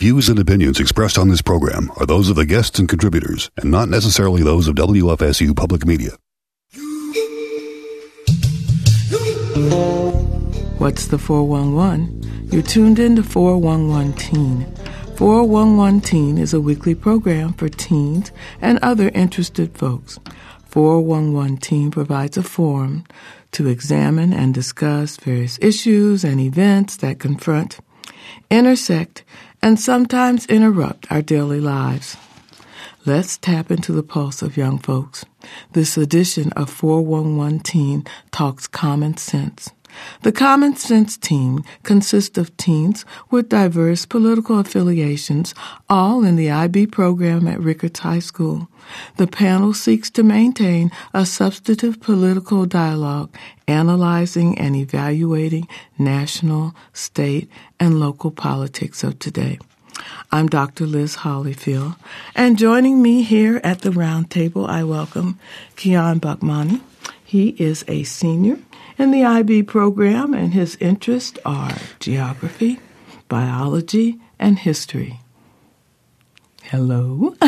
views and opinions expressed on this program are those of the guests and contributors, and not necessarily those of WFSU Public Media. What's the 411? You're tuned in to 411 Teen. 411 Teen is a weekly program for teens and other interested folks. 411 Teen provides a forum to examine and discuss various issues and events that confront, intersect, and sometimes interrupt our daily lives. Let's tap into the pulse of young folks. This edition of 411 Teen talks common sense. The Common Sense team consists of teens with diverse political affiliations, all in the IB program at Rickards High School. The panel seeks to maintain a substantive political dialogue, analyzing and evaluating national, state, and local politics of today. I'm Dr. Liz Hollyfield, and joining me here at the round table, I welcome Kian Bakmani. He is a senior in the IB program, and his interests are geography, biology, and history. Hello.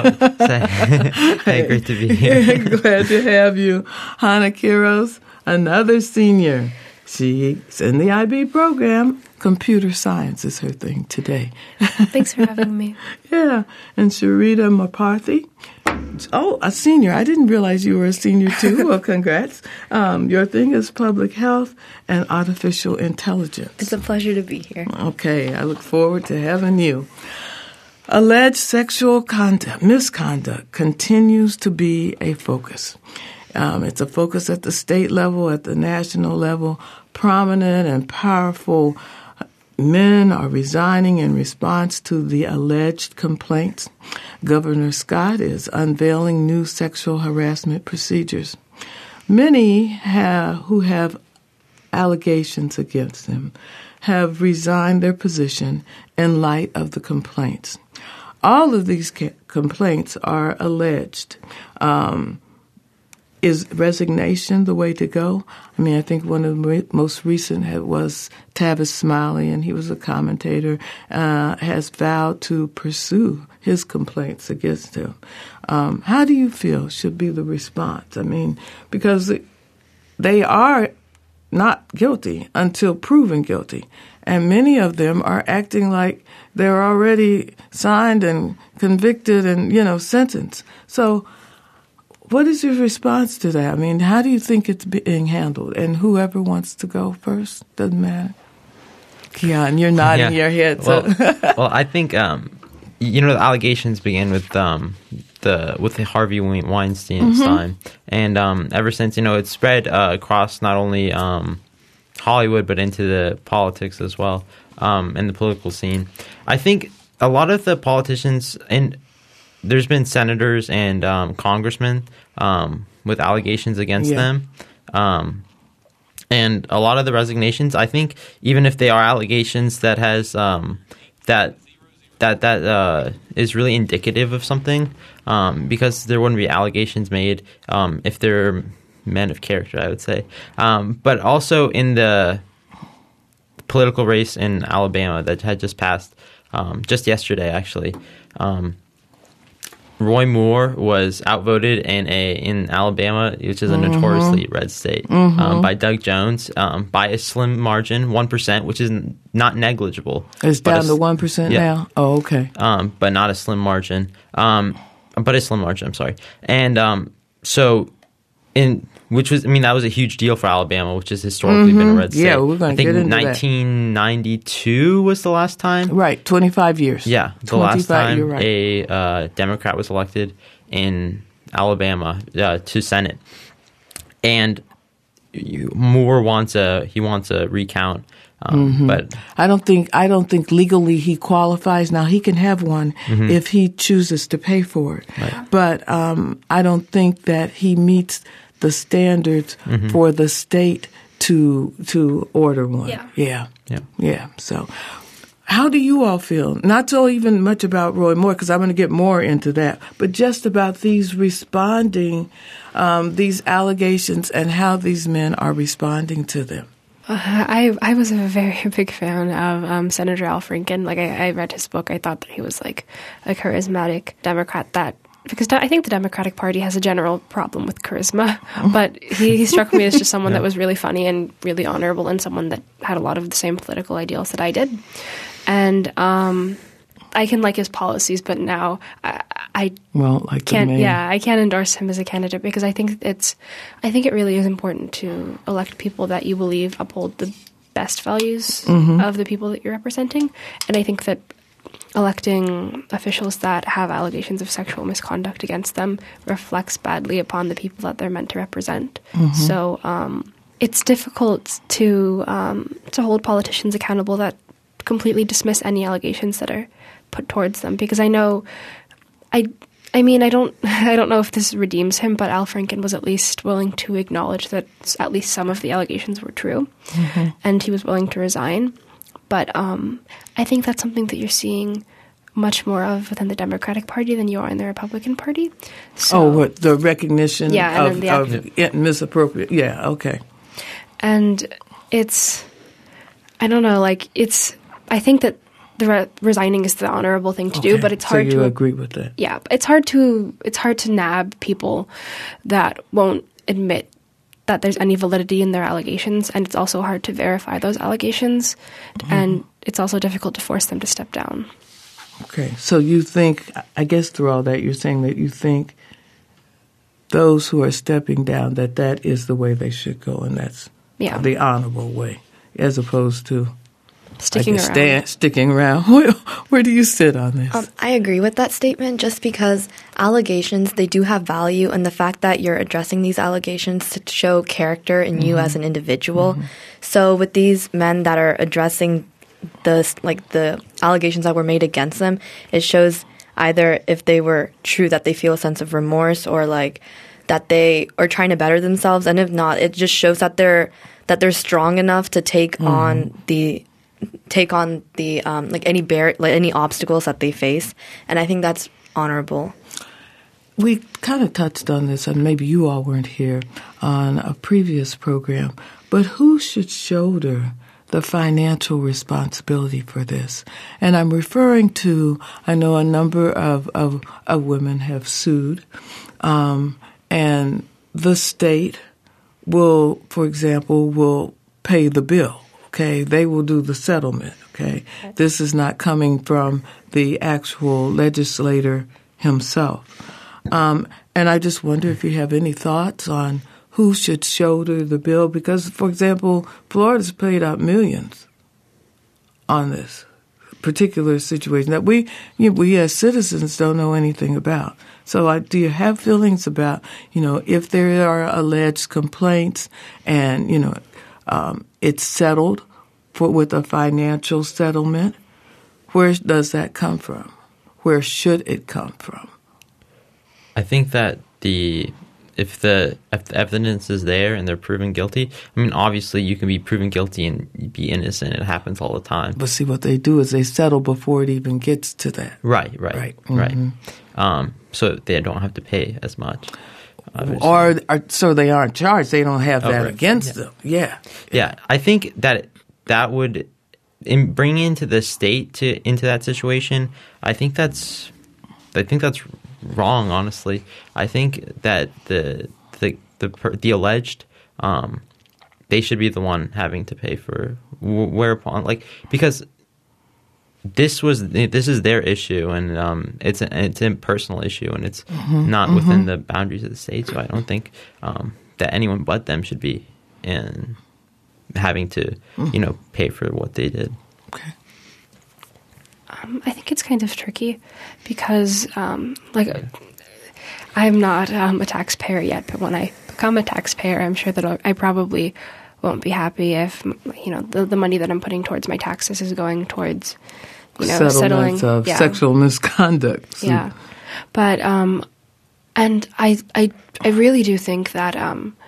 Hey, great to be here. Glad to have you. Hannah Quiros, another senior. She's in the IB program. Computer science is her thing today. Thanks for having me. Yeah. And Sharita Maparthy. Oh, a senior. I didn't realize you were a senior, too. Well, congrats. Your thing is public health and artificial intelligence. It's a pleasure to be here. Okay. I look forward to having you. Alleged sexual misconduct continues to be a focus. It's a focus at the state level, at the national level. Prominent and powerful men are resigning in response to the alleged complaints. Governor Scott is unveiling new sexual harassment procedures. Many who have allegations against them have resigned their position in light of the complaints. All of these complaints are alleged. Is resignation the way to go? I mean, I think one of the most recent was Tavis Smiley, and he was a commentator, has vowed to pursue his complaints against him. How do you feel should be the response? I mean, because they are not guilty until proven guilty, and many of them are acting like they're already signed and convicted and, sentenced. So what is your response to that? I mean, how do you think it's being handled? And whoever wants to go first, doesn't matter. Kian, you're nodding your head. So. Well, I think the allegations begin with the Harvey Weinstein, and ever since it's spread across not only Hollywood but into the politics as well, and the political scene. I think a lot of the politicians and there's been senators and congressmen with allegations against them. And a lot of the resignations, I think, even if they are allegations that has that is really indicative of something, because there wouldn't be allegations made if they're men of character, I would say. But also in the political race in Alabama that had just passed just yesterday, actually. Roy Moore was outvoted in Alabama, which is a notoriously red state, by Doug Jones by a slim margin, 1%, which is not negligible. It's down to 1% now? Oh, okay. But not a slim margin. But a slim margin, I'm sorry. And that was a huge deal for Alabama, which has historically been a red state. Yeah, we're going to get into that. I think 1992 was the last time. Right, 25 years. Yeah, the last time you're right. a Democrat was elected in Alabama to Senate. And Moore wants a recount. But I don't think legally he qualifies. Now he can have one if he chooses to pay for it. Right. But I don't think that he meets the standards for the state to order one. Yeah. So how do you all feel? Not so even much about Roy Moore, because I'm going to get more into that, but just about these responding, these allegations and how these men are responding to them. I was a very big fan of Senator Al Franken. Like, I read his book. I thought that he was like a charismatic Democrat because I think the Democratic Party has a general problem with charisma, but he struck me as just someone that was really funny and really honorable, and someone that had a lot of the same political ideals that I did. And I can like his policies, but now I can't. Yeah, I can't endorse him as a candidate because I think it really is important to elect people that you believe uphold the best values of the people that you're representing, and I think that electing officials that have allegations of sexual misconduct against them reflects badly upon the people that they're meant to represent. So it's difficult to hold politicians accountable that completely dismiss any allegations that are put towards them, because I know, I don't know if this redeems him, but Al Franken was at least willing to acknowledge that at least some of the allegations were true, and he was willing to resign. But I think that's something that you're seeing much more of within the Democratic Party than you are in the Republican Party. So, what, the recognition of misappropriate? Yeah, okay. And I don't know, like, I think that resigning is the honorable thing to do, but it's hard to... So you agree with that? Yeah, it's hard to nab people that won't admit that there's any validity in their allegations, and it's also hard to verify those allegations, and it's also difficult to force them to step down. Okay, so you think, I guess through all that, you're saying that you think those who are stepping down, that is the way they should go, and that's the honorable way, as opposed to sticking around. Where do you sit on this? I agree with that statement, just because allegations, they do have value, and the fact that you're addressing these allegations to show character in you as an individual. So with these men that are addressing the allegations that were made against them, it shows either if they were true, that they feel a sense of remorse, or like that they are trying to better themselves, and if not, it just shows that they're strong enough to take on any obstacles that they face, and I think that's honorable. We kind of touched on this, and maybe you all weren't here on a previous program, but who should shoulder the financial responsibility for this? And I'm referring to, I know a number of women have sued, and the state will, for example, pay the bill. Okay, they will do the settlement. Okay, this is not coming from the actual legislator himself. And I just wonder if you have any thoughts on who should shoulder the bill, because, for example, Florida's paid out millions on this particular situation that we as citizens don't know anything about. So do you have feelings about, if there are alleged complaints and, it's settled with a financial settlement, where does that come from? Where should it come from? I think that if the evidence is there and they're proven guilty, I mean, obviously you can be proven guilty and be innocent. It happens all the time. But see, what they do is they settle before it even gets to that. Right. So they don't have to pay as much. Or so they aren't charged. They don't have that against them. Yeah. I think that would bring into the state into that situation. I think that's wrong. Honestly, I think that the alleged they should be the one having to pay for whereupon, because this is their issue, and it's a personal issue, and it's not within the boundaries of the state. So I don't think that anyone but them should be having to pay for what they did. Okay. I think it's kind of tricky because I'm not a taxpayer yet, but when I become a taxpayer, I'm sure that I probably won't be happy if the money that I'm putting towards my taxes is going towards settling of sexual misconduct. Yeah, but and I really do think that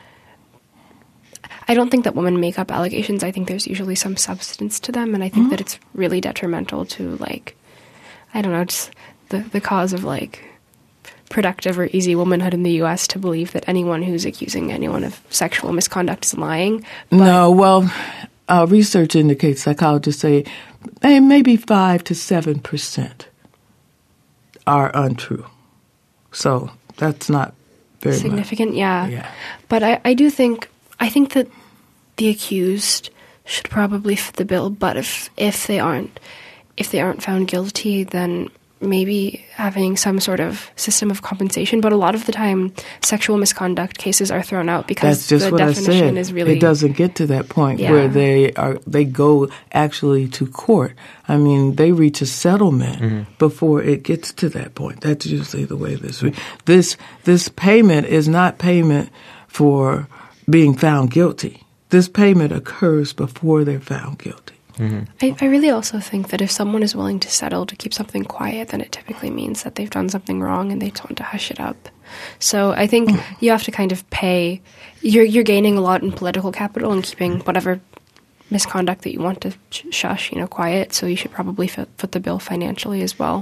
I don't think that women make up allegations. I think there's usually some substance to them, and I think that it's really detrimental to just the cause of productive or easy womanhood in the U.S. to believe that anyone who's accusing anyone of sexual misconduct is lying. No, well, research indicates, psychologists say, maybe 5 to 7% are untrue. So that's not very significant, much. Yeah. But I think that the accused should probably fit the bill. But if they aren't found guilty, then maybe having some sort of system of compensation. But a lot of the time, sexual misconduct cases are thrown out because that's just the what definition I said. is really, it doesn't get to that point where they go actually to court. I mean, they reach a settlement before it gets to that point. That's usually the way this payment is not payment for being found guilty. This payment occurs before they're found guilty. I really also think that if someone is willing to settle to keep something quiet, then it typically means that they've done something wrong and they just want to hush it up. So I think you have to kind of pay. You're gaining a lot in political capital and keeping whatever misconduct that you want to shush, quiet. So you should probably foot the bill financially as well.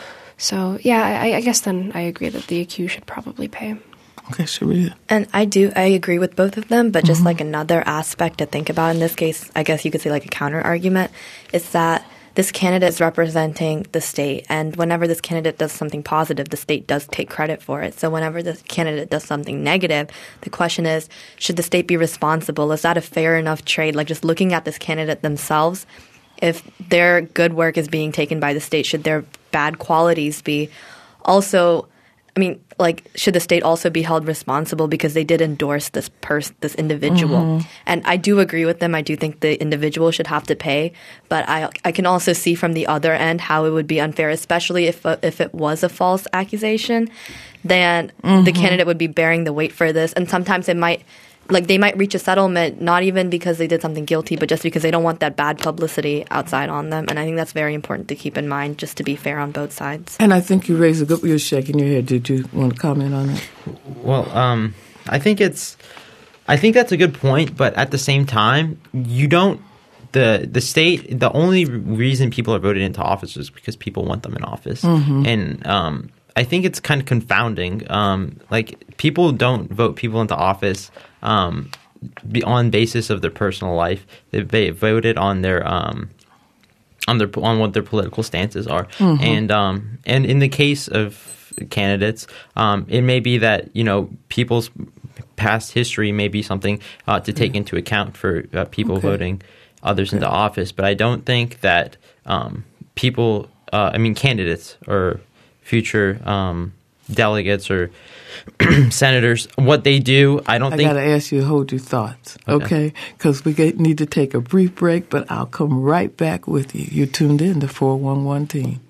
So yeah, I guess then I agree that the accused should probably pay. Okay, Sharia. And I agree with both of them, but just like another aspect to think about in this case, I guess you could say like a counter argument, is that this candidate is representing the state, and whenever this candidate does something positive, the state does take credit for it. So whenever the candidate does something negative, the question is, should the state be responsible? Is that a fair enough trade? Like just looking at this candidate themselves, if their good work is being taken by the state, should their bad qualities be also, should the state also be held responsible because they did endorse this individual? And I do agree with them. I do think the individual should have to pay, but I can also see from the other end how it would be unfair, especially if it was a false accusation. Then the candidate would be bearing the weight for this, and sometimes they might reach a settlement not even because they did something guilty, but just because they don't want that bad publicity outside on them. And I think that's very important to keep in mind, just to be fair on both sides. And I think you raised a good. You're shaking your head. Did you want to comment on it? Well, I think that's a good point, but at the same time, you don't. The state. The only reason people are voted into office is because people want them in office, and I think it's kind of confounding. People don't vote people into office on basis of their personal life. They voted on their on what their political stances are, and in the case of candidates, it may be that people's past history may be something to take into account for people voting others into office. But I don't think that candidates or future delegates or senators, what they do, I got to ask you to hold your thoughts, okay? Because we need to take a brief break, but I'll come right back with you. You're tuned in to 411 Teen.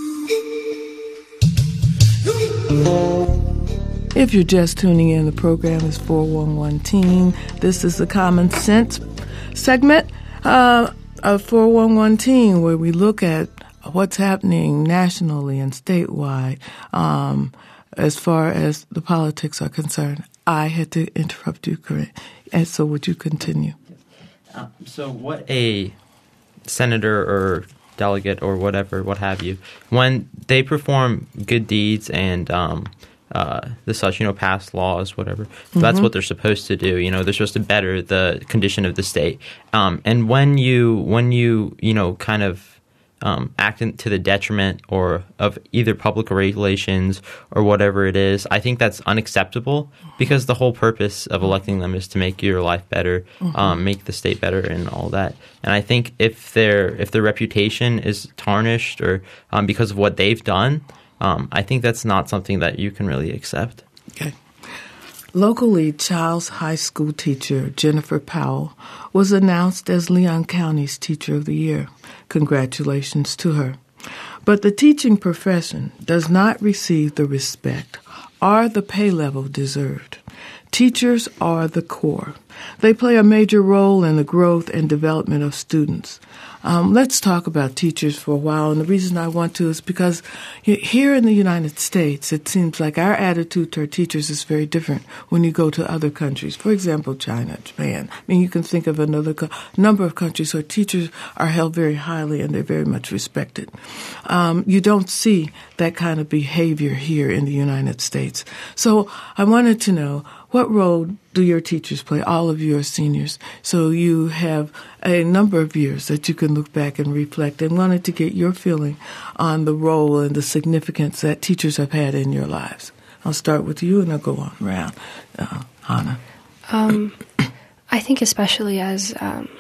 If you're just tuning in, the program is 411 Teen. This is the Common Sense segment of 411 Teen, where we look at what's happening nationally and statewide as far as the politics are concerned. I had to interrupt you, Corinne. And so would you continue? So what a senator or delegate or whatever, what have you, when they perform good deeds and pass laws, whatever, that's what they're supposed to do. They're supposed to better the condition of the state. And when you kind of act to the detriment or of either public relations or whatever it is, I think that's unacceptable, because the whole purpose of electing them is to make your life better, make the state better, and all that. And I think if their reputation is tarnished or because of what they've done, I think that's not something that you can really accept. Okay. Locally, Childs High School teacher Jennifer Powell was announced as Leon County's Teacher of the Year. Congratulations to her. But the teaching profession does not receive the respect or the pay level deserved. Teachers are the core. They play a major role in the growth and development of students. Let's talk about teachers for a while. And the reason I want to is because here in the United States, it seems like our attitude toward teachers is very different when you go to other countries. For example, China, Japan. I mean, you can think of another number of countries where teachers are held very highly and they're very much respected. You don't see that kind of behavior here in the United States. So I wanted to know, what role do your teachers play? All of you are seniors, so you have a number of years that you can look back and reflect, and wanted to get your feeling on the role and the significance that teachers have had in your lives. I'll start with you, and I'll go on around. Hannah. I think especially as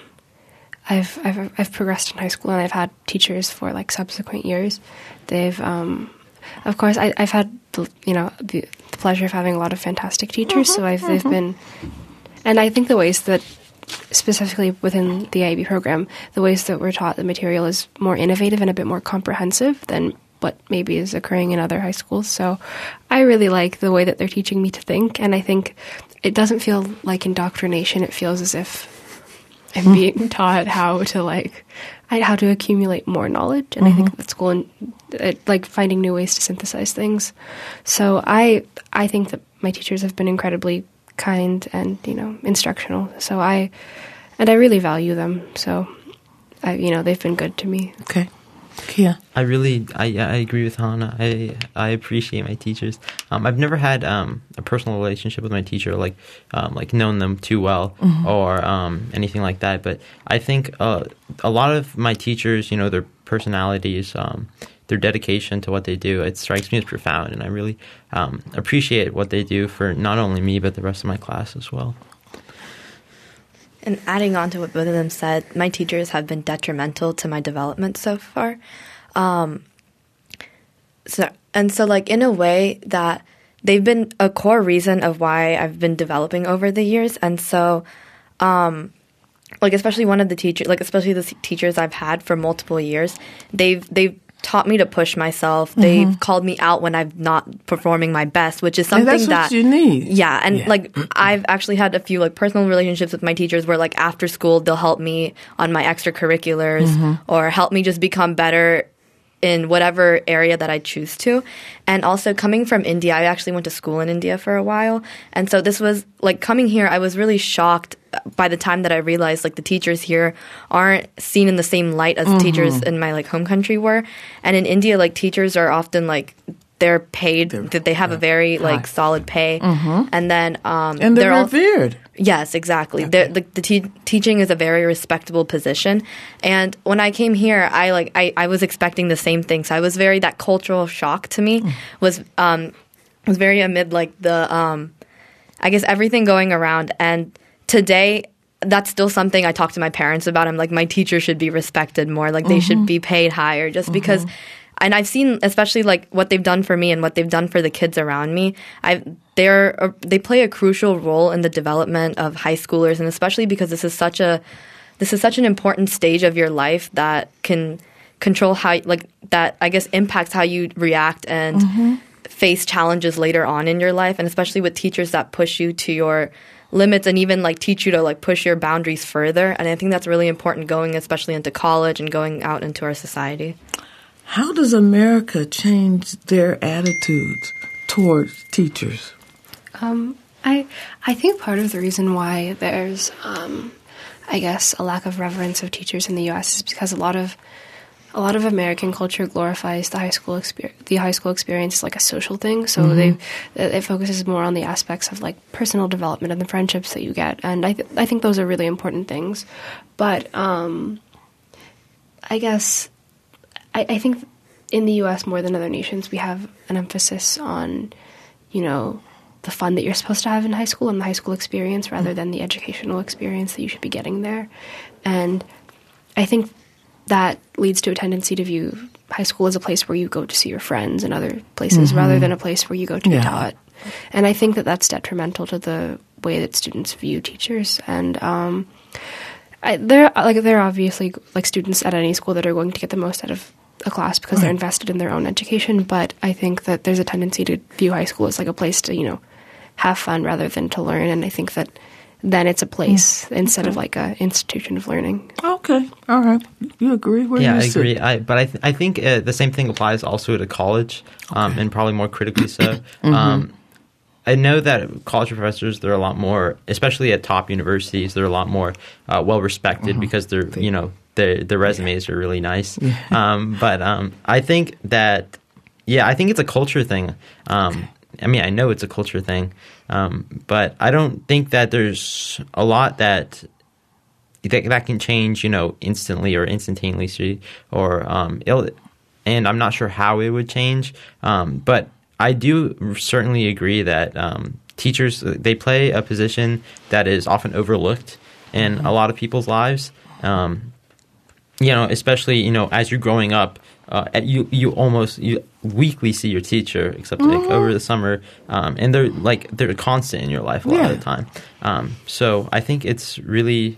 I've progressed in high school and I've had teachers for like subsequent years, they've of course I've had the pleasure of having a lot of fantastic teachers. So they've been, and I think the ways that specifically within the IB program, the ways that we're taught the material is more innovative and a bit more comprehensive than what maybe is occurring in other high schools. So I really like the way that they're teaching me to think, and I think it doesn't feel like indoctrination. It feels as if I'm being taught how to accumulate more knowledge, and I think that's cool, and like finding new ways to synthesize things. So I think that my teachers have been incredibly kind and instructional. So I really value them. So they've been good to me. Okay. Yeah. I agree with Hannah. I appreciate my teachers. I've never had a personal relationship with my teacher, like known them too well or anything like that. But I think a lot of my teachers, their personalities, their dedication to what they do, it strikes me as profound, and I really appreciate what they do for not only me but the rest of my class as well. And adding on to what both of them said, my teachers have been detrimental to my development so far. So in a way that they've been a core reason of why I've been developing over the years. And so, especially one of the teachers, especially the teachers I've had for multiple years, they've taught me to push myself. They've called me out when I'm not performing my best, which is something that's that what you need. Yeah, and I've actually had a few personal relationships with my teachers where after school they'll help me on my extracurriculars or help me just become better in whatever area that I choose to. And also coming from India, I actually went to school in India for a while. And so this was coming here, I was really shocked by the time that I realized the teachers here aren't seen in the same light as the teachers in my home country were. And in India, teachers are often they're paid, that they have a very solid pay. And then and they're revered. Yes, exactly. Okay. The teaching is a very respectable position. And when I came here, I was expecting the same thing. So I was that cultural shock to me was very amid the I guess everything going around. And today, that's still something I talk to my parents about. I'm my teacher should be respected more. They should be paid higher just because. And I've seen, especially what they've done for me and what they've done for the kids around me. They play a crucial role in the development of high schoolers, and especially because this is such an important stage of your life that can control how that I guess impacts how you react and face challenges later on in your life, and especially with teachers that push you to your limits and even teach you to push your boundaries further. And I think that's really important going especially into college and going out into our society. How does America change their attitudes towards teachers? I think part of the reason why there's, I guess, a lack of reverence of teachers in the U.S. is because a lot of American culture glorifies the high school experience as a social thing. So it focuses more on the aspects of personal development and the friendships that you get, and I think those are really important things. But I guess. I think in the U.S. more than other nations, we have an emphasis on, the fun that you're supposed to have in high school and the high school experience rather than the educational experience that you should be getting there. And I think that leads to a tendency to view high school as a place where you go to see your friends and other places rather than a place where you go to be taught. And I think that that's detrimental to the way that students view teachers. And there are obviously students at any school that are going to get the most out of a class because they're invested in their own education, but I think that there's a tendency to view high school as a place to have fun rather than to learn. And I think that then it's a place instead of like a institution of learning. Okay, all right. You agree? Where Yeah, you I sit? agree. I think the same thing applies also to college, and probably more critically so. I know that college professors, they're a lot more, especially at top universities, they're a lot more well respected because they're, you know, their resumes are really nice. But I think that, I think it's a culture thing. I mean, I know it's a culture thing, but I don't think that there's a lot that can change, you know, instantly or instantaneously, or and I'm not sure how it would change. But I do certainly agree that teachers, they play a position that is often overlooked in a lot of people's lives. You know, especially, you know, as you're growing up, you weekly see your teacher, except like over the summer, and they're constant in your life a lot of the time. So I think it's really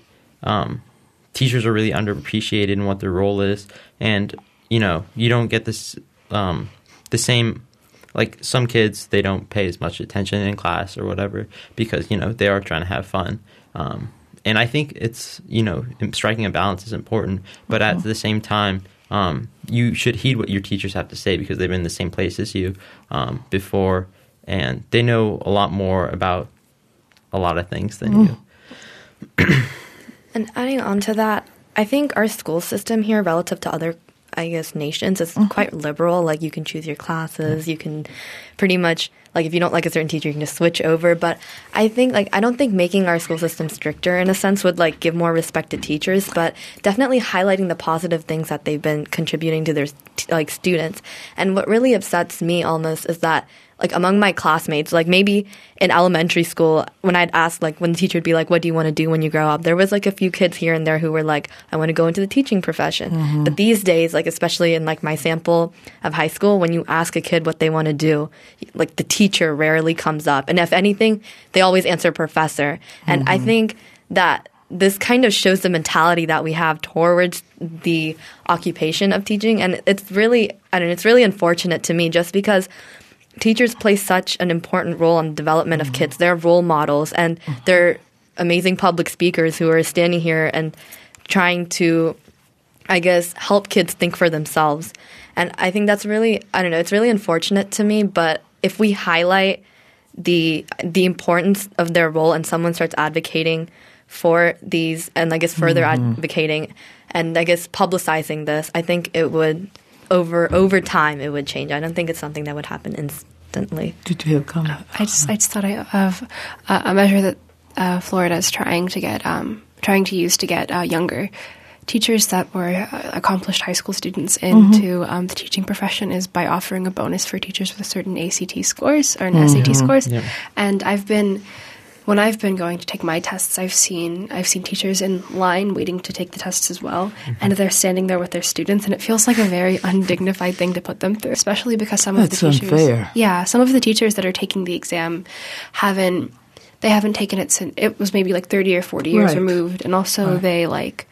teachers are really underappreciated in what their role is, and you know, you don't get this the same. Like some kids, they don't pay as much attention in class or whatever because, you know, they are trying to have fun. And I think it's, you know, striking a balance is important. But at the same time, you should heed what your teachers have to say because they've been in the same place as you before. And they know a lot more about a lot of things than you. And adding on to that, I think our school system here relative to other nations is quite liberal. Like you can choose your classes, you can pretty much, like if you don't like a certain teacher, you can just switch over. But I think I don't think making our school system stricter in a sense would like give more respect to teachers, but definitely highlighting the positive things that they've been contributing to their students. And what really upsets me almost is that like among my classmates, like maybe in elementary school, when I'd ask, like when the teacher would be like, what do you want to do when you grow up? There was like a few kids here and there who were like, I want to go into the teaching profession. But these days, like especially in like my sample of high school, when you ask a kid what they want to do, like the teacher rarely comes up. And if anything, they always answer professor. And I think that this kind of shows the mentality that we have towards the occupation of teaching. And it's really, it's really unfortunate to me just because teachers play such an important role in the development of kids. They're role models and they're amazing public speakers who are standing here and trying to, I guess, help kids think for themselves. And I think that's really, it's really unfortunate to me. But if we highlight the importance of their role and someone starts advocating for these and I guess further advocating and I guess publicizing this, I think it would over time it would change. I don't think it's something that would happen instantly. Did you have a comment? I just thought of a measure that Florida is trying to use to get younger teachers that were accomplished high school students into the teaching profession is by offering a bonus for teachers with certain ACT scores or SAT scores. Yeah. And when I've been going to take my tests, I've seen teachers in line waiting to take the tests as well, and they're standing there with their students, and it feels like a very undignified thing to put them through, especially because some of the teachers, unfair. Some of the teachers that are taking the exam haven't taken it since it was maybe like 30 or 40 years removed, and also they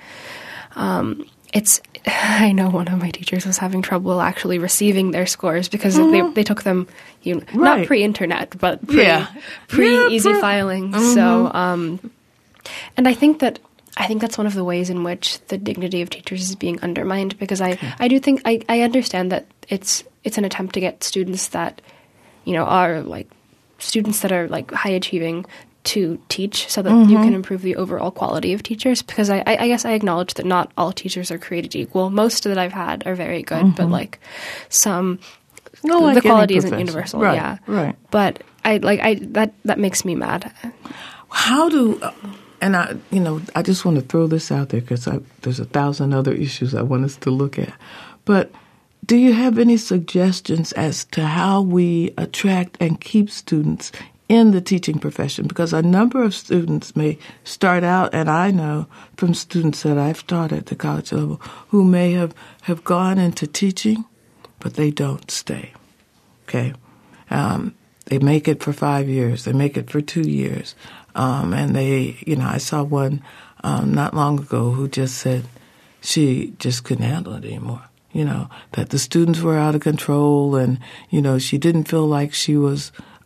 I know one of my teachers was having trouble actually receiving their scores because they took them, not pre-internet, but pre-easy filing. So, and I think that's one of the ways in which the dignity of teachers is being undermined because I do think I understand that it's an attempt to get students that, are like students that are like high achieving to teach so that you can improve the overall quality of teachers because I guess I acknowledge that not all teachers are created equal. Most that I've had are very good, but like some the quality isn't universal. Right. But that makes me mad. How do and I just want to throw this out there because there's 1,000 other issues I want us to look at. But do you have any suggestions as to how we attract and keep students in the teaching profession? Because a number of students may start out, and I know from students that I've taught at the college level, who may have gone into teaching, but they don't stay, okay? They make it for 5 years. They make it for 2 years. And they, I saw one not long ago who just said she just couldn't handle it anymore, that the students were out of control and, she didn't feel like she was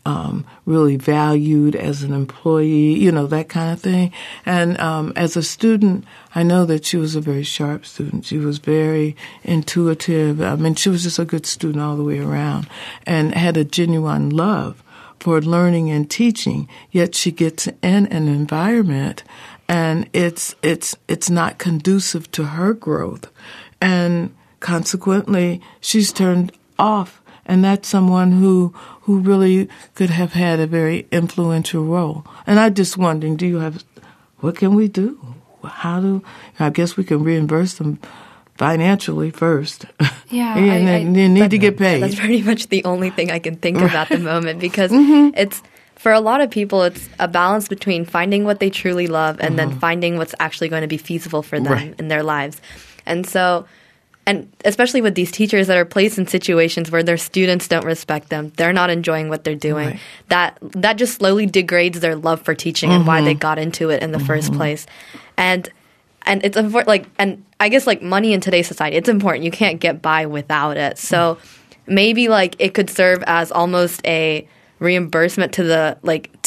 really valued as an employee, that kind of thing. And as a student, I know that she was a very sharp student. She was very intuitive. I mean, she was just a good student all the way around and had a genuine love for learning and teaching. Yet she gets in an environment and it's not conducive to her growth. And consequently, she's turned off. And that's someone who really could have had a very influential role. And I'm just wondering, what can we do? I guess we can reimburse them financially first. Yeah. and they need to get paid. That's pretty much the only thing I can think of at the moment, because it's, for a lot of people, it's a balance between finding what they truly love and then finding what's actually going to be feasible for them in their lives. And so, and especially with these teachers that are placed in situations where their students don't respect them, they're not enjoying what they're doing. That just slowly degrades their love for teaching and why they got into it in the first place. And it's important, and I guess money in today's society, it's important. You can't get by without it. So maybe it could serve as almost a reimbursement to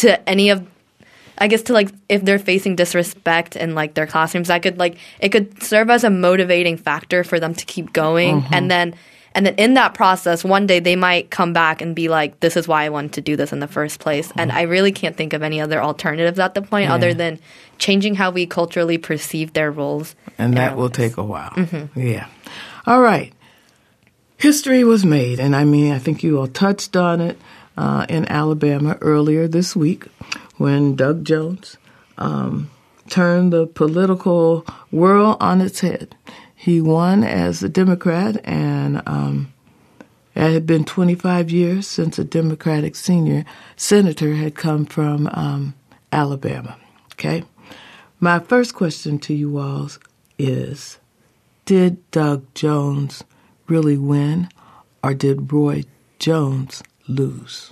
if they're facing disrespect in their classrooms, it could serve as a motivating factor for them to keep going. And then in that process, one day they might come back and be like, this is why I wanted to do this in the first place. And I really can't think of any other alternatives at the point other than changing how we culturally perceive their roles. And that will take a while. Yeah. All right. History was made, and I think you all touched on it in Alabama earlier this week when Doug Jones turned the political world on its head. He won as a Democrat, and it had been 25 years since a Democratic senior senator had come from Alabama. Okay? My first question to you all is, did Doug Jones really win, or did Roy Jones lose?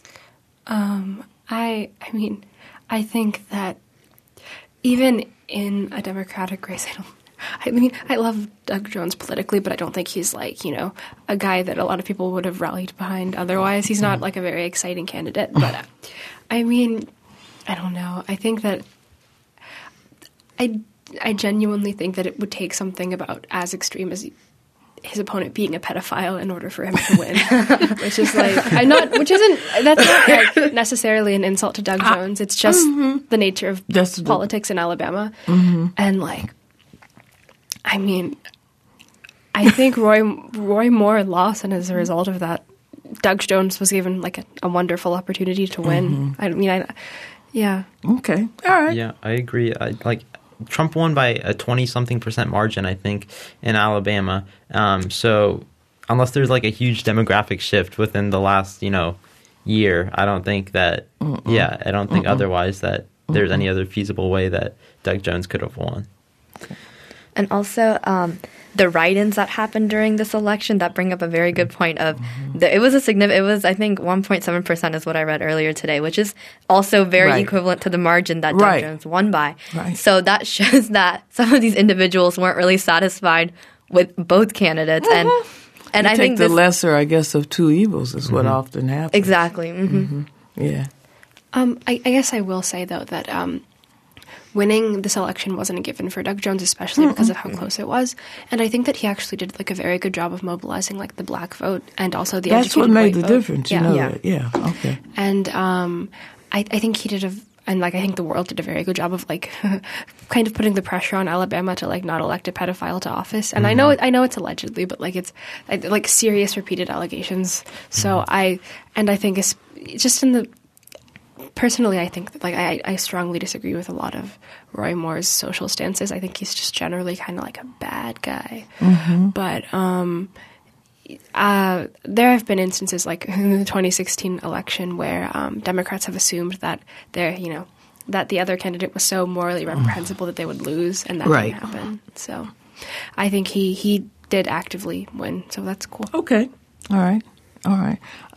I think that even in a Democratic race, I love Doug Jones politically, but I don't think he's a guy that a lot of people would have rallied behind otherwise. He's not a very exciting candidate, but I don't know. I think that I genuinely think that it would take something about as extreme as his opponent being a pedophile in order for him to win, which is that's not necessarily an insult to Doug Jones. It's just the nature of politics in Alabama. And I think Roy Moore lost, and as a result of that, Doug Jones was given a wonderful opportunity to win. Yeah. Okay. All right. Yeah, I agree. Trump won by a 20-something% margin, I think, in Alabama. So unless there's a huge demographic shift within the last, year, I don't think that, I don't think otherwise that there's any other feasible way that Doug Jones could have won. And also, the write-ins that happened during this election, that bring up a very good point of, it was I think 1.7% is what I read earlier today, which is also very equivalent to the margin that Doug Jones won by. So that shows that some of these individuals weren't really satisfied with both candidates. And I think the lesser, I guess, of two evils is what often happens. Exactly. Yeah. I guess I will say, though, that winning this election wasn't a given for Doug Jones, especially because of how close it was. And I think that he actually did a very good job of mobilizing the black vote and also the educated white vote. That's what made the difference, that. Yeah, okay. And I think he did I think the world did a very good job of kind of putting the pressure on Alabama to not elect a pedophile to office. And I know it's allegedly, but it's serious repeated allegations. So I think it's just in the. Personally, I think that I strongly disagree with a lot of Roy Moore's social stances. I think he's just generally kind of a bad guy. But there have been instances in the 2016 election where Democrats have assumed that that the other candidate was so morally reprehensible that they would lose, and that didn't happen. So I think he did actively win. So that's cool. Okay. All right.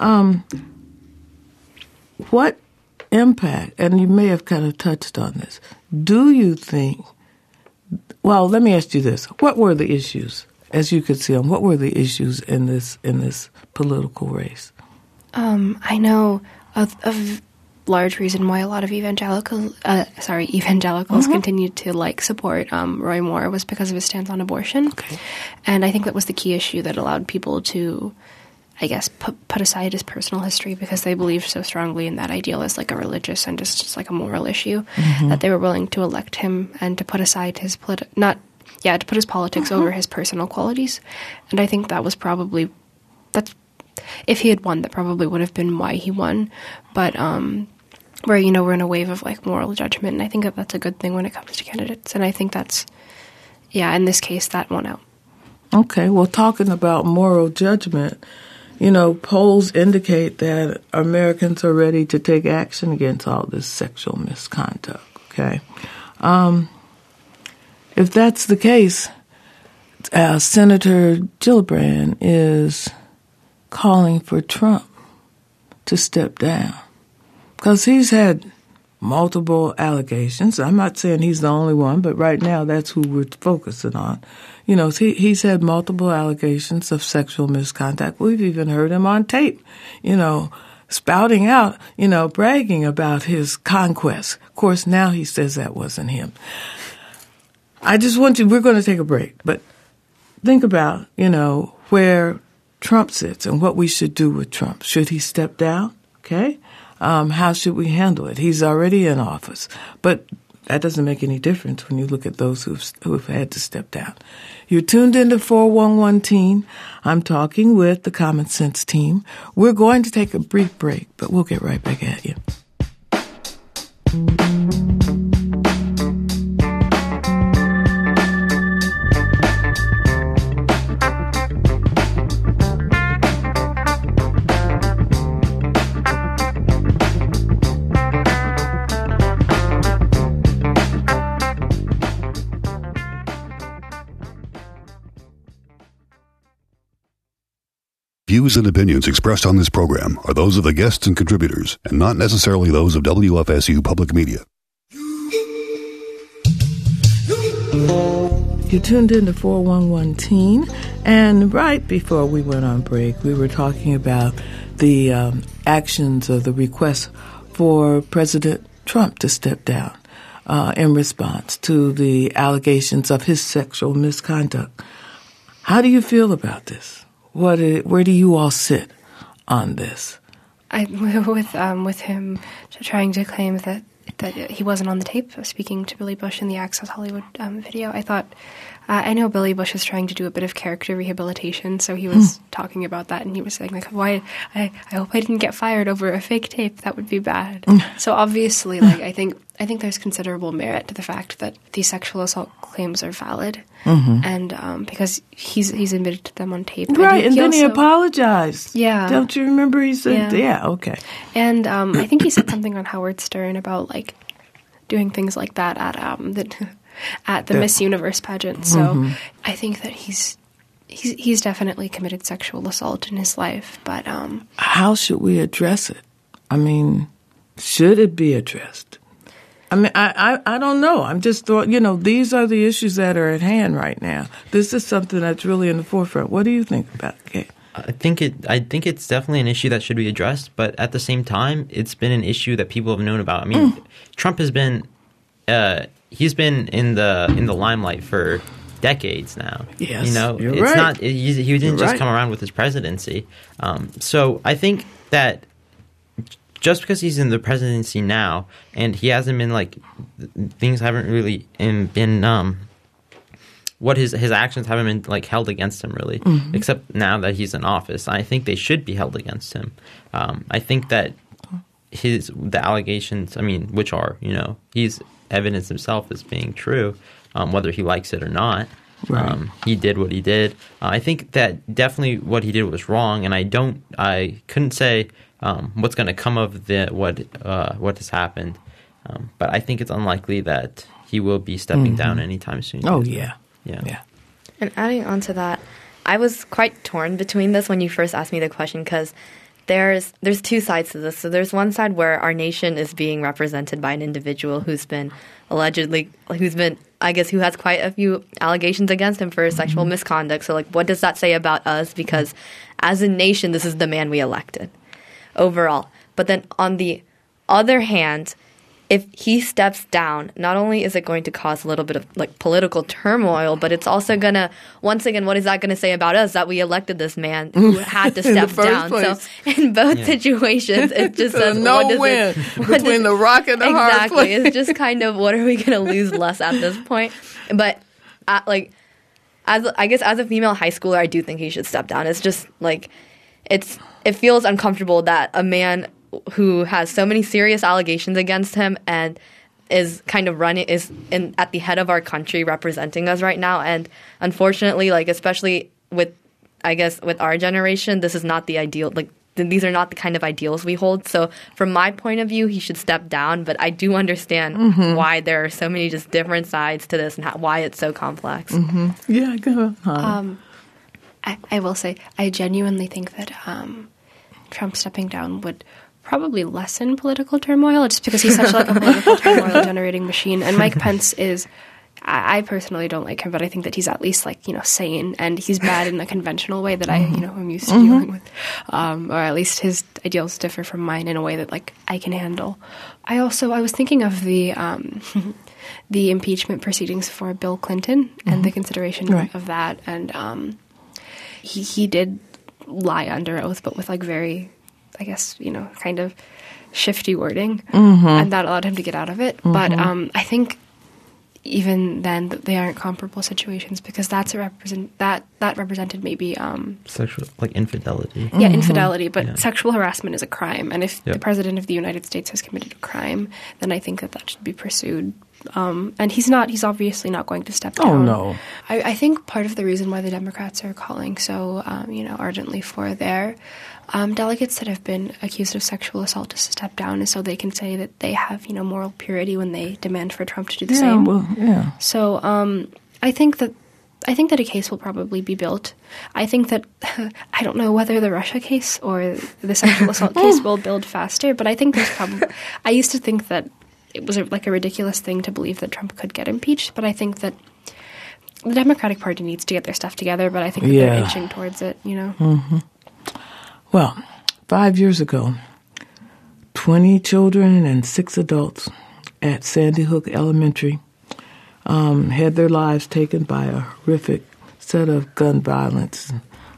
What impact, and you may have kind of touched on this, do you think, well, let me ask you this. What were the issues, as you could see them, what were the issues in this political race? I know a large reason why a lot of evangelicals continued to support Roy Moore was because of his stance on abortion. Okay. And I think that was the key issue that allowed people to, I guess, put aside his personal history because they believed so strongly in that ideal as a religious and just a moral issue that they were willing to elect him and to put aside his to put his politics over his personal qualities. And I think that was probably if he had won, that probably would have been why he won. But we're in a wave of moral judgment, and I think that's a good thing when it comes to candidates. And I think that's in this case that won out. Okay, well, talking about moral judgment, polls indicate that Americans are ready to take action against all this sexual misconduct. Okay, if that's the case, Senator Gillibrand is calling for Trump to step down because he's had multiple allegations. I'm not saying he's the only one, but right now that's who we're focusing on. He's had multiple allegations of sexual misconduct. We've even heard him on tape, spouting out, bragging about his conquest. Of course, now he says that wasn't him. We're going to take a break, but think about, where Trump sits and what we should do with Trump. Should he step down? Okay. How should we handle it? He's already in office, but that doesn't make any difference when you look at those who've had to step down. You're tuned into 411 Teen. I'm talking with the Common Sense team. We're going to take a brief break, but we'll get right back at you. Views and opinions expressed on this program are those of the guests and contributors and not necessarily those of WFSU Public Media. You tuned in to 411 Teen, and right before we went on break, we were talking about the actions of the request for President Trump to step down in response to the allegations of his sexual misconduct. How do you feel about this? Where do you all sit on this? With him trying to claim that he wasn't on the tape speaking to Billy Bush in the Access Hollywood video, I thought, I know Billy Bush is trying to do a bit of character rehabilitation, so he was talking about that, and he was saying, why, I hope I didn't get fired over a fake tape. That would be bad. So obviously, I think there's considerable merit to the fact that these sexual assault claims are valid, and because he's admitted to them on tape. Right, and then he apologized. Yeah. Don't you remember he said, yeah okay. And I think he said something on Howard Stern about, doing things like that at the Miss Universe pageant. So I think that he's definitely committed sexual assault in his life. But how should we address it? I mean, should it be addressed? I mean, I don't know. I'm just thought, these are the issues that are at hand right now. This is something that's really in the forefront. What do you think about it, Kate? I think it's definitely an issue that should be addressed, but at the same time, it's been an issue that people have known about. I mean, Trump has been he's been in the limelight for decades now. Yes, you're it's right. not he didn't just come around with his presidency. So I think that just because he's in the presidency now and he hasn't been things haven't really been what his actions haven't been held against him really, except now that he's in office. I think they should be held against him. I think that the allegations, which are, he's evidenced himself as being true, whether he likes it or not. Right. He did what he did. I think that definitely what he did was wrong, and I couldn't say what's going to come of what has happened. But I think it's unlikely that he will be stepping down anytime soon. Oh, yeah. Yeah. And adding on to that, I was quite torn between this when you first asked me the question because there's two sides to this. So there's one side where our nation is being represented by an individual who has quite a few allegations against him for sexual misconduct. So what does that say about us? Because as a nation, this is the man we elected overall. But then on the other hand, if he steps down, not only is it going to cause a little bit of like political turmoil, but it's also going to, once again, what is that going to say about us that we elected this man who had to step down? Place. So in both situations, it just says no win between the rock and the hard place. Exactly. It's just kind of what are we going to lose less at this point? But I guess as a female high schooler, I do think he should step down. It's just like it feels uncomfortable that a man who has so many serious allegations against him and is kind of at the head of our country representing us right now. And unfortunately, like especially with our generation, this is not the ideal. Like these are not the kind of ideals we hold. So from my point of view, he should step down. But I do understand why there are so many just different sides to this and why it's so complex. Yeah, go on. I will say, I genuinely think that Trump stepping down would probably lessen political turmoil just because he's such like a political turmoil generating machine. And Mike Pence is, I personally don't like him, but I think that he's at least like, sane, and he's bad in a conventional way that I'm used to dealing with. Or at least his ideals differ from mine in a way that like I can handle. I was thinking of the impeachment proceedings for Bill Clinton and the consideration of that. And he did lie under oath, but with like very, I guess, kind of shifty wording, and that allowed him to get out of it. But I think even then they aren't comparable situations because that represented maybe sexual, like infidelity. Yeah, infidelity, but sexual harassment is a crime, and if the president of the United States has committed a crime, then I think that should be pursued. And he's obviously not going to step down. Oh, no. I think part of the reason why the Democrats are calling so, ardently for their delegates that have been accused of sexual assault to step down is so they can say that they have, moral purity when they demand for Trump to do the same. Well, yeah. So I think that a case will probably be built. I think that I don't know whether the Russia case or the sexual assault case will build faster, but I think there's probably. I used to think that it was a ridiculous thing to believe that Trump could get impeached, but I think that the Democratic Party needs to get their stuff together, but I think that they're inching towards it, Well, 5 years ago, 20 children and 6 adults at Sandy Hook Elementary had their lives taken by a horrific set of gun violence.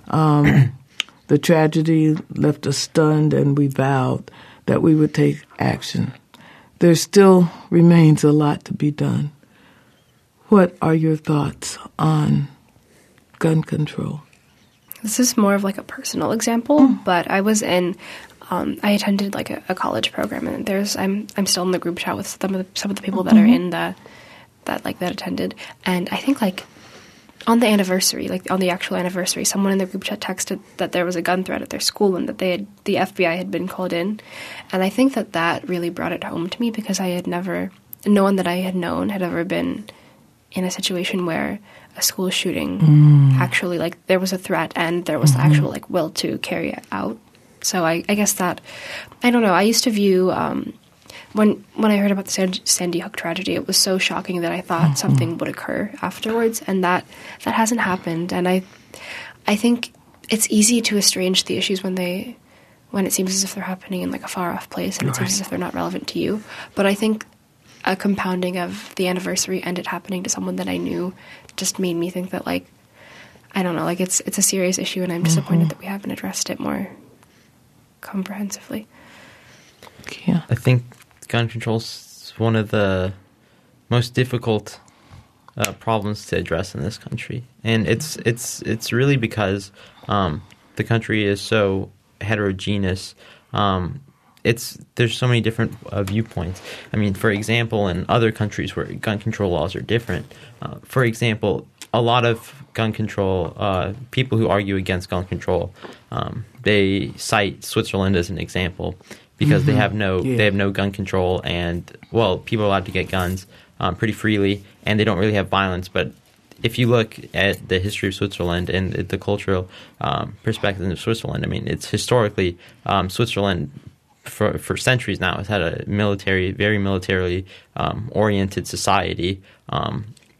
The tragedy left us stunned, and we vowed that we would take action. There still remains a lot to be done. What are your thoughts on gun control? This is more of like a personal example, but I was I attended like a college program, and I'm still in the group chat with some of the people that are in that attended, and I think like on the anniversary, like on the actual anniversary, someone in the group chat texted that there was a gun threat at their school and that the FBI had been called in. And I think that really brought it home to me because no one that I had known had ever been in a situation where a school shooting actually, like, there was a threat and there was the actual, like, will to carry it out. So I guess that, I don't know, I used to view, when I heard about the Sandy Hook tragedy, it was so shocking that I thought something would occur afterwards, and that hasn't happened. And I think it's easy to estrange the issues when it seems as if they're happening in like a far off place, and it seems as if they're not relevant to you. But I think a compounding of the anniversary and it happening to someone that I knew just made me think that, like, I don't know, like it's a serious issue, and I'm disappointed that we haven't addressed it more comprehensively. Yeah, I think gun control is one of the most difficult problems to address in this country, and it's really because the country is so heterogeneous. There's so many different viewpoints. I mean, for example, in other countries where gun control laws are different, for example, a lot of gun control people who argue against gun control, they cite Switzerland as an example. Because they have no gun control, and people are allowed to get guns pretty freely, and they don't really have violence. But if you look at the history of Switzerland and the cultural perspective of Switzerland, I mean, it's historically Switzerland for centuries now has had a very militarily oriented society,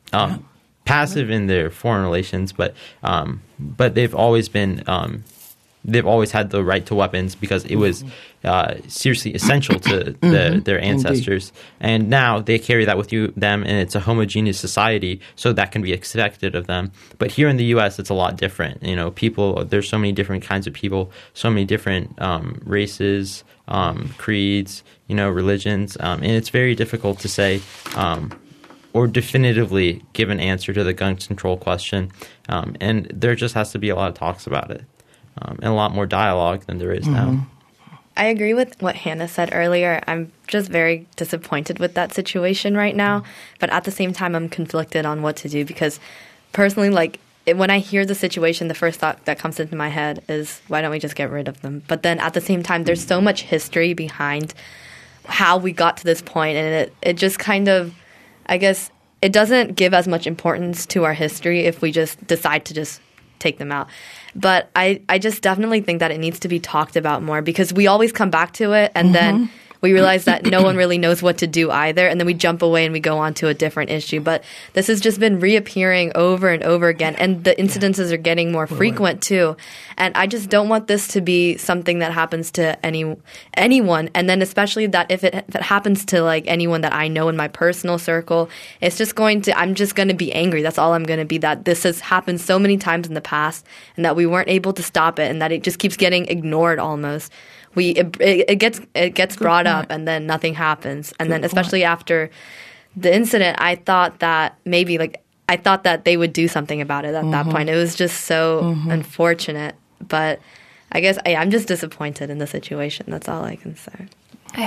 passive in their foreign relations, but they've always been they've always had the right to weapons because it was seriously essential to their ancestors. And now they carry that with them, and it's a homogeneous society, so that can be expected of them. But here in the U.S., it's a lot different. There's so many different kinds of people, so many different races, creeds, religions, and it's very difficult to say or definitively give an answer to the gun control question. And there just has to be a lot of talks about it. And a lot more dialogue than there is now. I agree with what Hannah said earlier. I'm just very disappointed with that situation right now. But at the same time, I'm conflicted on what to do because personally, when I hear the situation, the first thought that comes into my head is, why don't we just get rid of them? But then at the same time, there's so much history behind how we got to this point. And it just kind of, I guess, it doesn't give as much importance to our history if we just decide to just take them out. But I just definitely think that it needs to be talked about more because we always come back to it and then we realize that no one really knows what to do either. And then we jump away and we go on to a different issue. But this has just been reappearing over and over again. And the incidences are getting more frequent too. And I just don't want this to be something that happens to anyone. And then especially that if it happens to anyone that I know in my personal circle, I'm just going to be angry. That's all I'm going to be, that this has happened so many times in the past and that we weren't able to stop it and that it just keeps getting ignored almost. It gets brought up and then nothing happens. And then especially after the incident, I thought that maybe I thought that they would do something about it at that point. It was just so unfortunate. But I guess I'm just disappointed in the situation. That's all I can say. I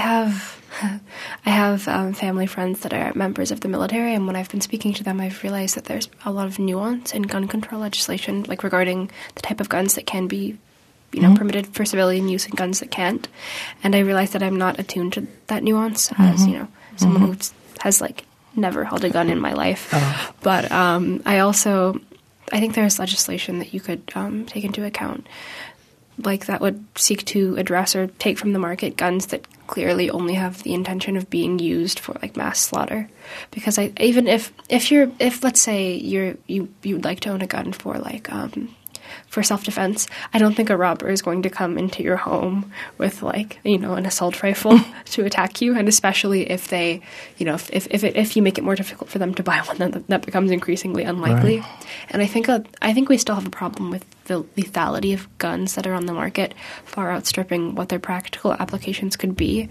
have family friends that are members of the military, and when I've been speaking to them, I've realized that there's a lot of nuance in gun control legislation, regarding the type of guns that can be permitted for civilian use and guns that can't. And I realized that I'm not attuned to that nuance as, someone who has, never held a gun in my life. But I think there's legislation that you could take into account, that would seek to address or take from the market guns that clearly only have the intention of being used for, mass slaughter. Because even if let's say you'd like to own a gun for self-defense, I don't think a robber is going to come into your home with an assault rifle to attack you, and especially if they, if you make it more difficult for them to buy one, then that becomes increasingly unlikely. Right. And I think we still have a problem with the lethality of guns that are on the market, far outstripping what their practical applications could be.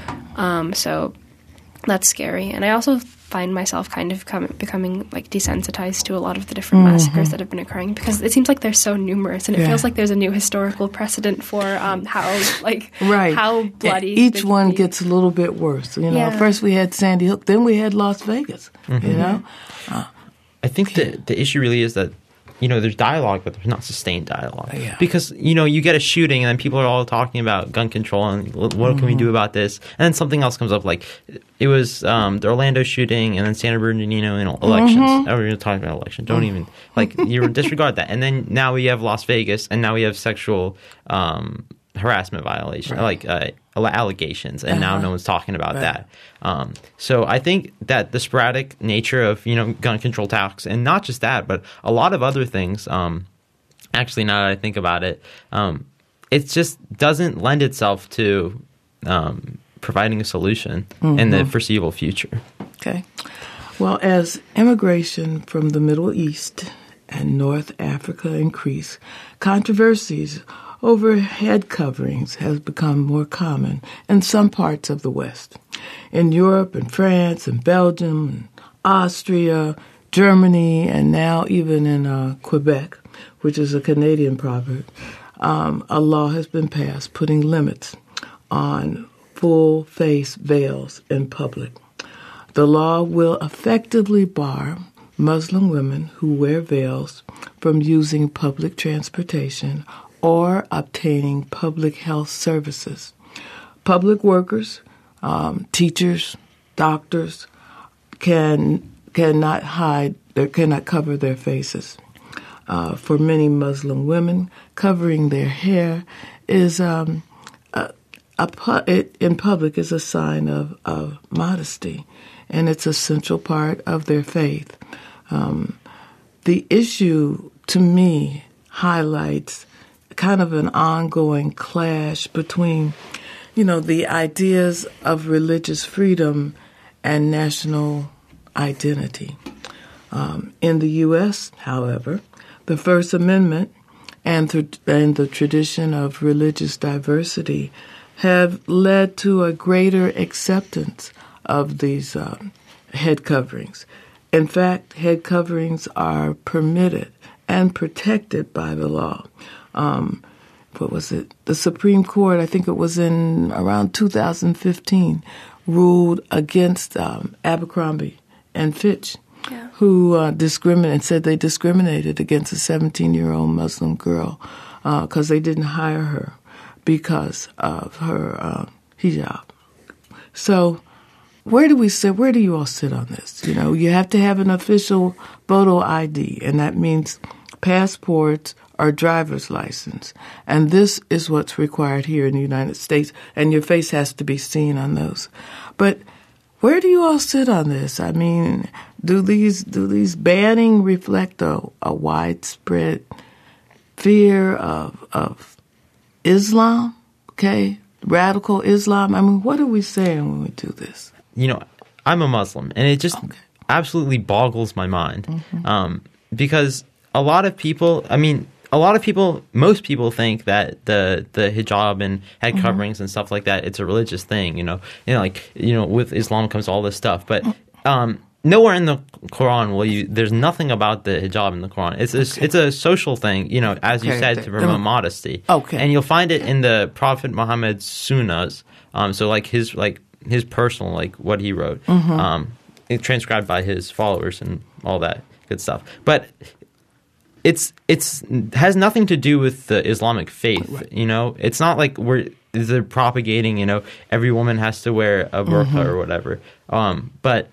So that's scary. And I also find myself kind of becoming desensitized to a lot of the different massacres that have been occurring because it seems like they're so numerous and it feels like there's a new historical precedent for how bloody each one gets a little bit worse. First we had Sandy Hook, then we had Las Vegas. I think the issue really is that there's dialogue, but there's not sustained dialogue. Yeah. Because, you get a shooting and then people are all talking about gun control and what can we do about this? And then something else comes up, it was the Orlando shooting and then San Bernardino elections. Oh, we're going to talk about elections. Don't even, you disregard that. And then now we have Las Vegas and now we have sexual harassment violation, allegations, and now no one's talking about that. So I think that the sporadic nature of gun control talks, and not just that, but a lot of other things. Actually, now that I think about it, it just doesn't lend itself to providing a solution in the foreseeable future. Okay. Well, as immigration from the Middle East and North Africa increase, controversies over head coverings has become more common in some parts of the West. In Europe and France and Belgium and Austria, Germany, and now even in Quebec, which is a Canadian proverb, a law has been passed putting limits on full-face veils in public. The law will effectively bar Muslim women who wear veils from using public transportation or obtaining public health services. Public workers, teachers, doctors cannot cover their faces. For many Muslim women, covering their hair is in public is a sign of modesty, and it's a central part of their faith. The issue, to me, highlights kind of an ongoing clash between, the ideas of religious freedom and national identity. In the U.S., however, the First Amendment and the tradition of religious diversity have led to a greater acceptance of these head coverings. In fact, head coverings are permitted and protected by the law. What was it? The Supreme Court, I think it was in around 2015, ruled against Abercrombie and Fitch, who said they discriminated against a 17-year-old Muslim girl because they didn't hire her because of her hijab. So where do we sit? Where do you all sit on this? You have to have an official photo ID, and that means passports or driver's license. And this is what's required here in the United States, and your face has to be seen on those. But where do you all sit on this? I mean, do these banning reflect a widespread fear of Islam? Okay, radical Islam. I mean, what are we saying when we do this? I'm a Muslim, and it just absolutely boggles my mind because most people think that the hijab and head coverings and stuff like that, it's a religious thing. With Islam comes all this stuff, but nowhere in the Quran there's nothing about the hijab in the Quran. It's a social thing, as you said, to promote modesty. Okay, and you'll find it in the Prophet Muhammad's sunnahs. So his personal, what he wrote, it's transcribed by his followers and all that good stuff. But it's has nothing to do with the Islamic faith. Right. It's not like they're propagating. Every woman has to wear a burqa or whatever. But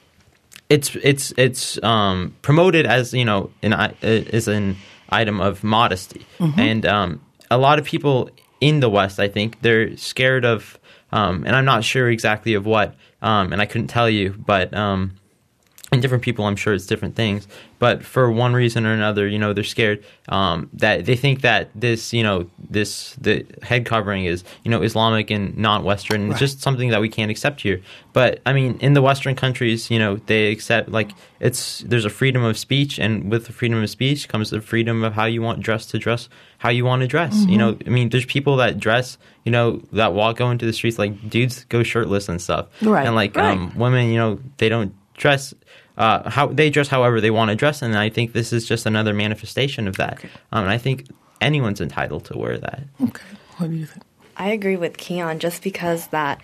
it's promoted as as an item of modesty, and a lot of people in the West, I think, they're scared of. And I'm not sure exactly of what, and I couldn't tell you, but and different people, I'm sure it's different things. But for one reason or another, they're scared that they think that the head covering is, Islamic and not Western. Right. It's just something that we can't accept here. But I mean, in the Western countries, they accept there's a freedom of speech, and with the freedom of speech comes the freedom of how you want to dress how you want to dress. There's people that dress, that go into the streets, like dudes go shirtless and stuff. Right. And women, they don't dress how they dress however they want to dress, and I think this is just another manifestation of that. Okay. And I think anyone's entitled to wear that. Okay, what do you think? I agree with Keon. Just because that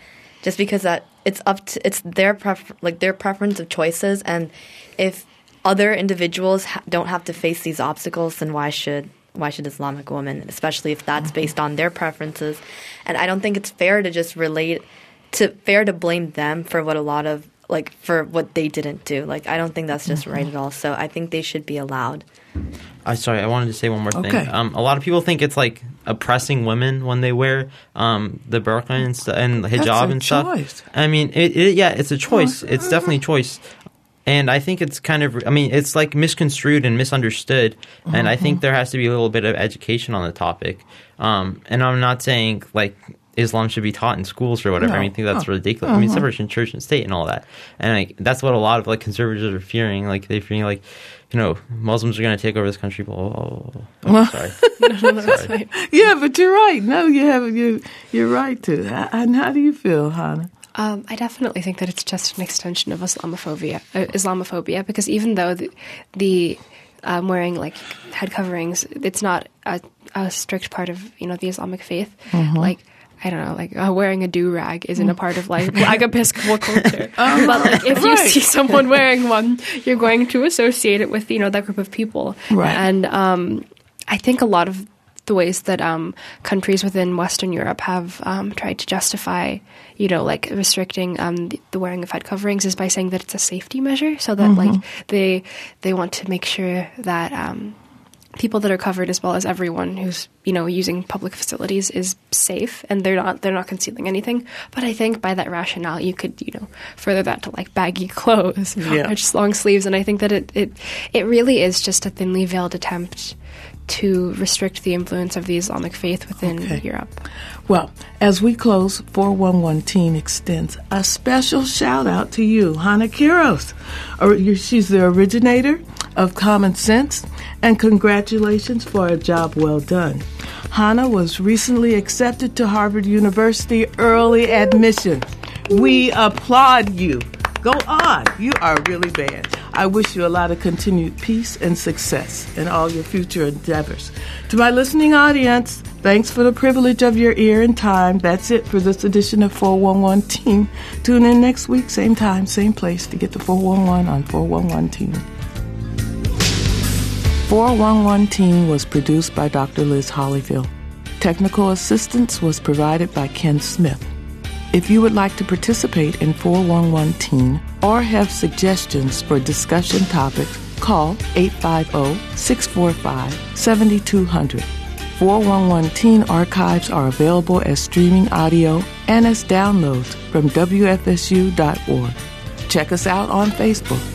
it's their preference of choices, and if other individuals don't have to face these obstacles, then why should Islamic women, especially if that's based on their preferences? And I don't think it's fair to just fair to blame them for what for what they didn't do. I don't think that's just right at all. So I think they should be allowed. Sorry, I wanted to say one more thing. A lot of people think it's oppressing women when they wear the burqa and the hijab and stuff. Choice. I mean, it's a choice. It's definitely a choice. And I think it's it's misconstrued and misunderstood. And I think there has to be a little bit of education on the topic. And I'm not saying Islam should be taught in schools or whatever. No. I think that's ridiculous. I mean, separation of church and state and all that. And that's what a lot of conservatives are fearing. They're fearing Muslims are going to take over this country. Blah, blah, blah. Sorry. Sorry. Yeah, but you're right. No, you're right too. And how do you feel, Hannah? I definitely think that it's just an extension of Islamophobia, because even though the wearing head coverings, it's not a strict part of the Islamic faith. I don't know, wearing a do-rag isn't a part of Black Episcopal culture. But if you see someone wearing one, you're going to associate it with that group of people. Right. And I think a lot of the ways that countries within Western Europe have tried to justify, restricting the wearing of head coverings is by saying that it's a safety measure, so that they want to make sure that people that are covered, as well as everyone who's using public facilities, is safe, and they're not concealing anything. But I think by that rationale, you could further that to baggy clothes or just long sleeves, and I think that it really is just a thinly veiled attempt to restrict the influence of the Islamic faith within Europe. Well, as we close, 411 Teen extends a special shout-out to you, Hannah Quiros. She's the originator of Common Sense, and congratulations for a job well done. Hannah was recently accepted to Harvard University early admission. We applaud you. Go on. You are really bad. I wish you a lot of continued peace and success in all your future endeavors. To my listening audience, thanks for the privilege of your ear and time. That's it for this edition of 411 Teen. Tune in next week, same time, same place, to get the 411 on 411 Teen. 411 Teen was produced by Dr. Liz Hollyfield. Technical assistance was provided by Ken Smith. If you would like to participate in 411 Teen or have suggestions for discussion topics, call 850-645-7200. 411 Teen archives are available as streaming audio and as downloads from WFSU.org. Check us out on Facebook.